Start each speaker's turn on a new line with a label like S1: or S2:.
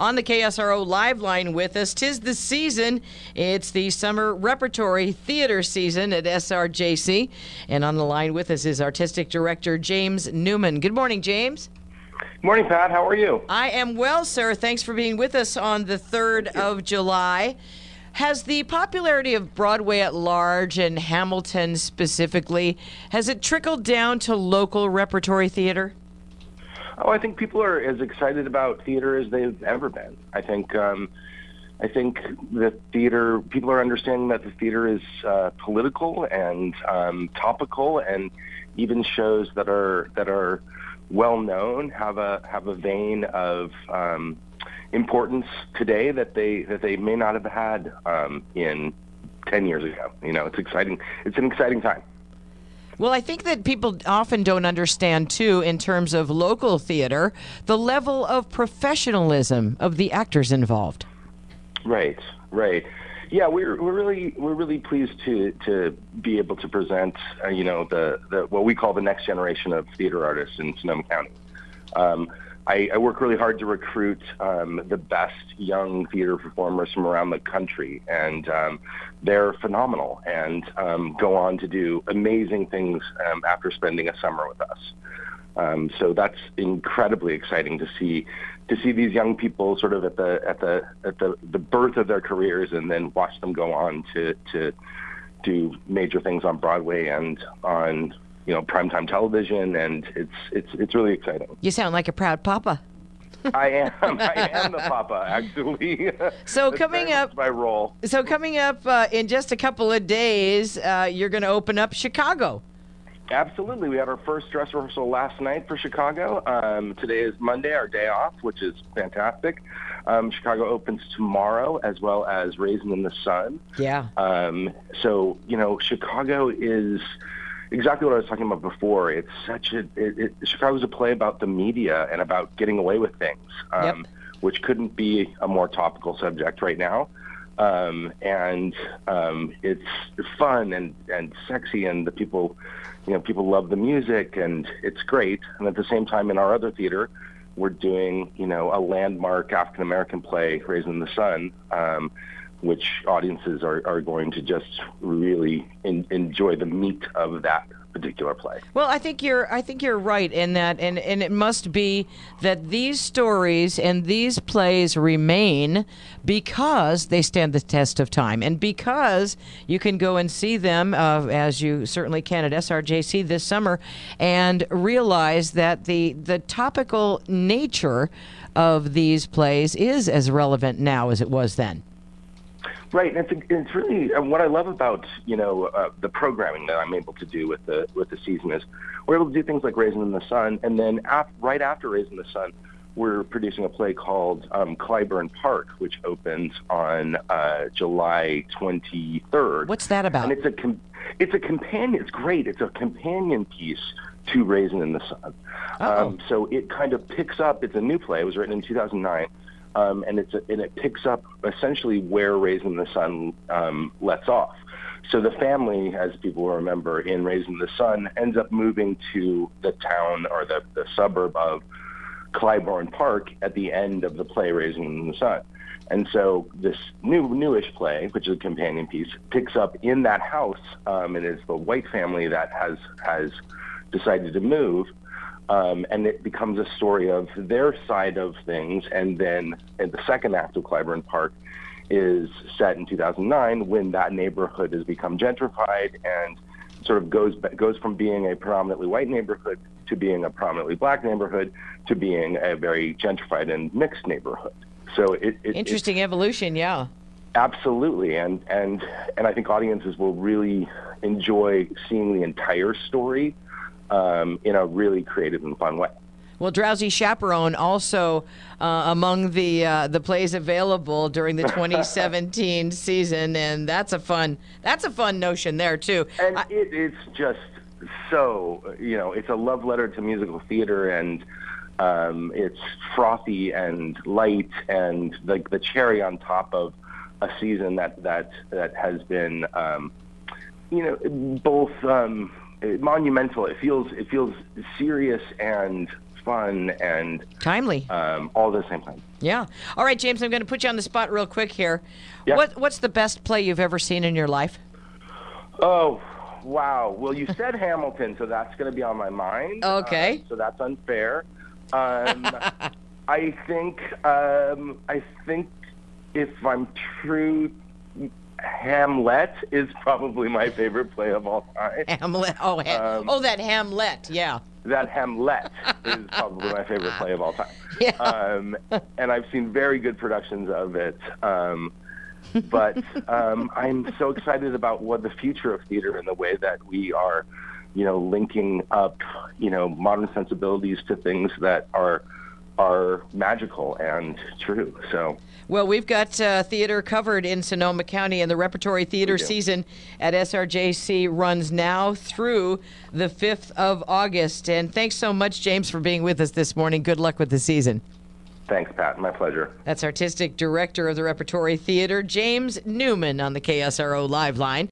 S1: on the KSRO Live line with us. 'Tis the season. It's the summer repertory theater season at SRJC. And on the line with us is Artistic Director James Newman. Good morning, James.
S2: Morning, Pat. How are you?
S1: I am well, sir. Thanks for being with us on the 3rd of July. Has the popularity of Broadway at large and Hamilton specifically, has it trickled down to local repertory theater?
S2: Oh, I think people are as excited about theater as they've ever been. I think the theater, people are understanding that the theater is political and topical, and even shows that are well known have a vein of importance today that they may not have had in 10 years ago. You know, it's exciting. It's an exciting time.
S1: Well, I think that people often don't understand, too, in terms of local theater, the level of professionalism of the actors involved.
S2: Right. Yeah, we're really pleased to be able to present, the what we call the next generation of theater artists in Sonoma County. I work really hard to recruit the best young theater performers from around the country, and they're phenomenal and go on to do amazing things after spending a summer with us. So that's incredibly exciting to see these young people sort of at the birth of their careers, and then watch them go on to do major things on Broadway and on primetime television, and it's really exciting.
S1: You sound like a proud papa.
S2: I am the papa, actually.
S1: So coming up,
S2: my role.
S1: So coming up in just a couple of days, you're going to open up Chicago.
S2: Absolutely. We had our first dress rehearsal last night for Chicago. Today is Monday, our day off, which is fantastic. Chicago opens tomorrow, as well as Raisin in the Sun.
S1: Yeah.
S2: So, Chicago is exactly what I was talking about before. It's Chicago's a play about the media and about getting away with things, which couldn't be a more topical subject right now. And it's fun and sexy, and the people love the music, and it's great. And at the same time, in our other theater, we're doing, a landmark African-American play, Raisin in the Sun, which audiences are going to just really enjoy the meat of that particular play.
S1: Well, I think you're right in that, and it must be that these stories and these plays remain because they stand the test of time, and because you can go and see them, as you certainly can at SRJC this summer, and realize that the topical nature of these plays is as relevant now as it was then.
S2: Right, and it's really what I love about the programming that I'm able to do with the season is we're able to do things like Raisin in the Sun, and then right after Raisin in the Sun, we're producing a play called Clybourne Park, which opens on July 23rd.
S1: What's that about?
S2: And it's a companion. It's great. It's a companion piece to Raisin in the Sun. So it kind of picks up. It's a new play. It was written in 2009. And it picks up essentially where Raisin in the Sun lets off. So the family, as people will remember, in Raisin in the Sun ends up moving to the town or the suburb of Clybourne Park at the end of the play Raisin in the Sun. And so this newish play, which is a companion piece, picks up in that house, and it's the white family that has decided to move. And it becomes a story of their side of things. And then in the second act of Clybourne Park is set in 2009, when that neighborhood has become gentrified and sort of goes from being a predominantly white neighborhood to being a prominently black neighborhood to being a very gentrified and mixed neighborhood. So
S1: interesting evolution, yeah.
S2: Absolutely, and I think audiences will really enjoy seeing the entire story in a really creative and fun way.
S1: Well, Drowsy Chaperone also among the plays available during the 2017 season, and that's a fun notion there too.
S2: And it's just so it's a love letter to musical theater, and it's frothy and light, and the cherry on top of a season that has been both monumental. It feels serious and fun and
S1: timely.
S2: All at the same time.
S1: Yeah. All right, James, I'm going to put you on the spot real quick here.
S2: Yeah.
S1: What's the best play you've ever seen in your life?
S2: Oh, wow. Well, you said Hamilton, so that's going to be on my mind.
S1: Okay.
S2: So that's unfair. I think if I'm true, Hamlet is probably my favorite play of all time.
S1: Hamlet. That Hamlet. Yeah.
S2: That Hamlet is probably my favorite play of all time.
S1: Yeah.
S2: And I've seen very good productions of it. But I'm so excited about what the future of theater and the way that we are, linking up, modern sensibilities to things that are magical and true. So.
S1: Well, we've got theater covered in Sonoma County, and the repertory theater season at SRJC runs now through the 5th of August. And thanks so much, James, for being with us this morning. Good luck with the season.
S2: Thanks, Pat. My pleasure.
S1: That's Artistic Director of the Repertory Theater, James Newman, on the KSRO Live Line.